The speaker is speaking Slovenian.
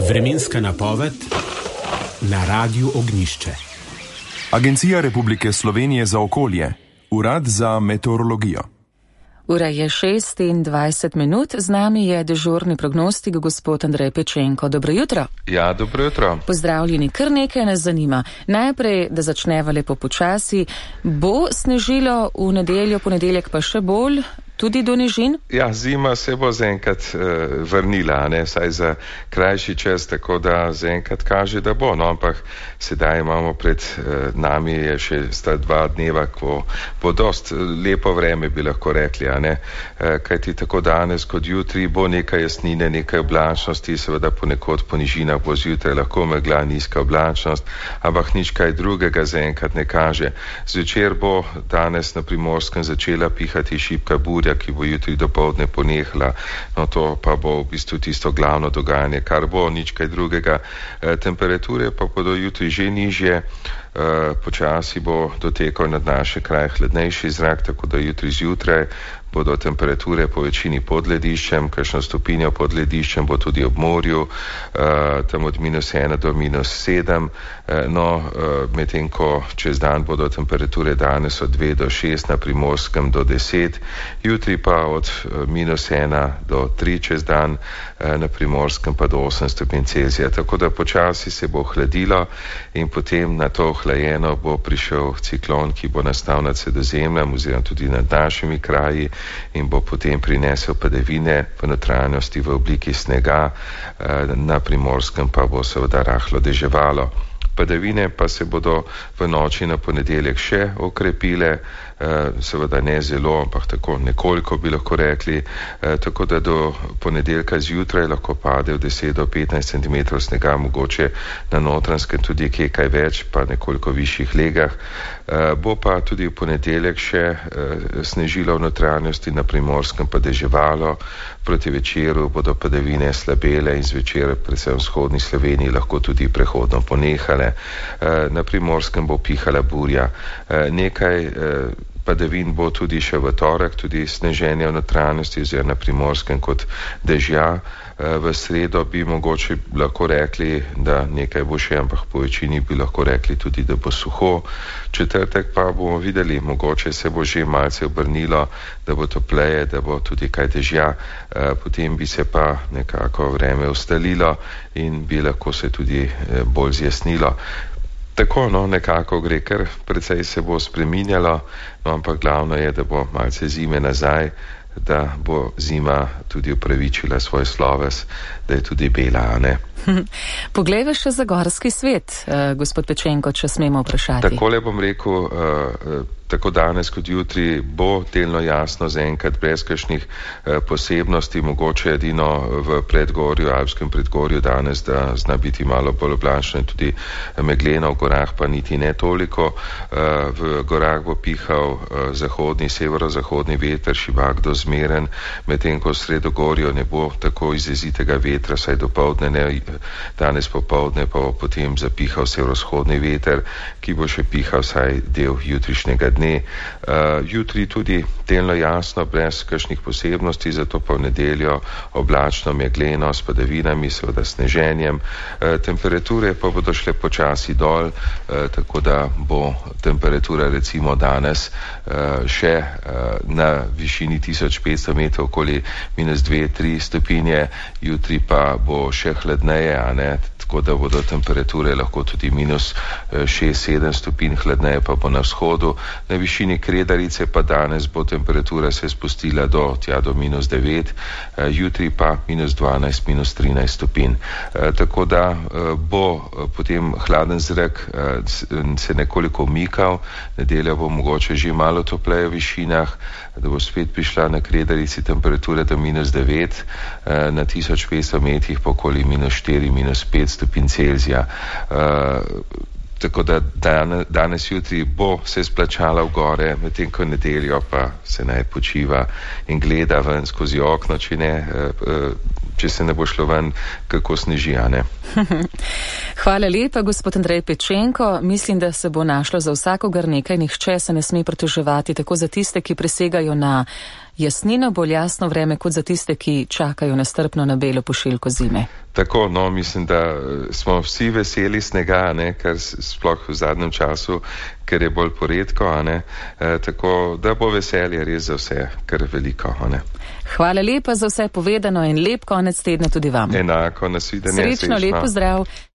Vremenska napoved na Radiu Ognjišče. Agencija Republike Slovenije za okolje, Urad za meteorologijo. Ura je 6:20, z nami je dežurni prognostik gospod Andrej Pečenko. Dobro jutro. Ja, dobro jutro. Pozdravljeni, kar nekaj nas zanima. Najprej, da začneva lepo počasi, bo snežilo v nedeljo, ponedeljek pa še bolj, tudi do nižin? Ja, zima se bo zaenkrat vrnila, saj za krajši čas, tako da zaenkrat kaže, da bo. No, ampak sedaj imamo pred nami je še sta 2 dneva, ko bo dost lepo vreme, bi lahko rekli, kajti tako danes kot jutri bo nekaj jasnine, nekaj oblačnosti, seveda ponekod po nižinah bo zjutraj lahko megla, nizka oblačnost, ampak nič kaj drugega zaenkrat ne kaže. Zvečer bo danes na Primorskem začela pihati šibka burja, ki bo jutri dopoldne ponehala, no to pa bo v bistvu tisto glavno dogajanje, kar bo, nič kaj drugega. Temperature pa bodo jutri že nižje, počasi bo dotekal nad naše kraje hladnejši zrak, tako da jutri zjutraj bodo temperature po večini pod lediščem, kakšno stopinjo pod lediščem bo tudi ob morju, tam od -1 do -7, medtem ko čez dan bodo temperature danes od 2 do 6, na Primorskem do 10, jutri pa od -1 do 3 čez dan, na Primorskem pa do 8 stopinj Celzija, tako da počasi se bo hladilo in potem na to hlajeno bo prišel ciklon, ki bo nastal nad Sredozemljem oziroma tudi nad našimi kraji in bo potem prinesel padavine v notranjosti v obliki snega, na Primorskem pa bo seveda rahlo deževalo. Padavine pa se bodo v noči na ponedeljek še okrepile, seveda ne zelo, ampak tako nekoliko bi lahko rekli, tako da do ponedeljka zjutraj lahko pade od 10 do 15 cm snega, mogoče na Notranjskem tudi kaj več, pa nekoliko višjih legah. Bo pa tudi v ponedeljek še snežilo v notranjosti, na Primorskem pa deževalo, proti večeru bodo padavine slabele in zvečer predvsem v vzhodni Sloveniji lahko tudi prehodno ponehale. Na Primorskem bo pihala burja. Nekaj padavin bo tudi še v torek, tudi sneženje v notranjosti oziroma na Primorskem kot dežja. V sredo bi mogoče lahko rekli, da nekaj bo še, ampak po večini bi lahko rekli tudi, da bo suho. Četrtek pa bomo videli, mogoče se bo že malce obrnilo, da bo topleje, da bo tudi kaj dežja, potem bi se pa nekako vreme ustalilo in bi lahko se tudi bolj zjasnilo. Tako, nekako gre, ker precej se bo spreminjalo, ampak glavno je, da bo malce zime nazaj, da bo zima tudi upravičila svoj sloves, da je tudi bela, Poglejva še za gorski svet, gospod Pečenko, če smemo vprašati. Takole bom rekel, tako danes kot jutri bo delno jasno, zaenkrat brez kakšnih posebnosti, mogoče edino v predgorju, alpskem predgorju danes, da zna biti malo bolj oblačno in tudi megleno, v gorah pa niti ne toliko. V gorah bo pihal zahodni, severozahodni veter, šibak do zmeren, medtem ko v sredogorju ne bo tako izrazitega vetra, saj dopoldne ne, danes popoldne pa bo potem zapihal severovzhodni veter, ki bo še pihal vsaj del jutrišnjega dne. Jutri tudi delno jasno, brez kakšnih posebnosti, zato pa v nedeljo oblačno, megleno, s padavinami, seveda sneženjem. Temperature pa bodo šle počasi dol, tako da bo temperatura recimo danes še na višini 1500 metrov, okoli -2-3 stopinje, jutri pa bo še hladneje, tako da bodo temperature lahko tudi -6-7 stopinj, hladneje pa bo na vzhodu. Na višini Kredarice pa danes bo temperatura se spustila do -9, jutri pa -12, -13 stopinj. Tako da bo potem hladen zrak se nekoliko umikal, nedelja bo mogoče že malo topleje v višinah, da bo spet prišla na Kredarici temperatura do -9, na 1500 metrih pa okoli -4, -5 stopinj Celzija. Tako da danes jutri bo se splačala v gore, medtem ko nedeljo pa se naj počiva in gleda ven skozi okno, če se ne bo šlo ven, kako sneži, Hvala lepa, gospod Andrej Pečenko. Mislim, da se bo našlo za vsakogar nekaj, nihče se ne sme pritoževati, tako za tiste, ki presegajo na jasnino, bolj jasno vreme, kot za tiste, ki čakajo nestrpno na belo pošiljko zime. Tako, no, mislim, da smo vsi veseli snega, ne, kar sploh v zadnjem času, ker je bolj poredko, ne, tako da bo veselje res za vse, kar veliko, ne. Hvala lepa za vse povedano in lep konec tedna tudi vam. Enako, nasvidenje. Srečno, lep pozdrav.